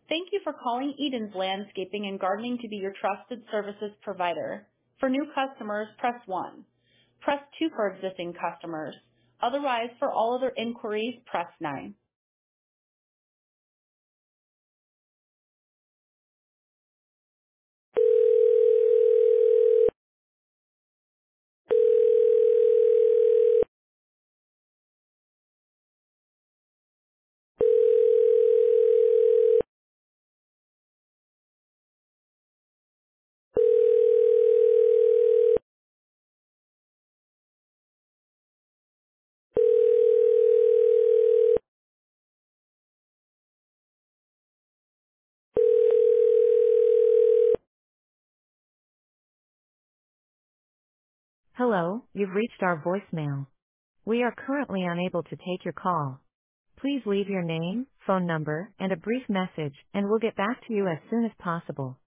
Thank you for calling Eden's Landscaping and Gardening to be your trusted services provider. For new customers, press 1. Press 2 for existing customers. Otherwise, for all other inquiries, press 9. Hello, you've reached our voicemail. We are currently unable to take your call. Please leave your name, phone number, and a brief message, and we'll get back to you as soon as possible.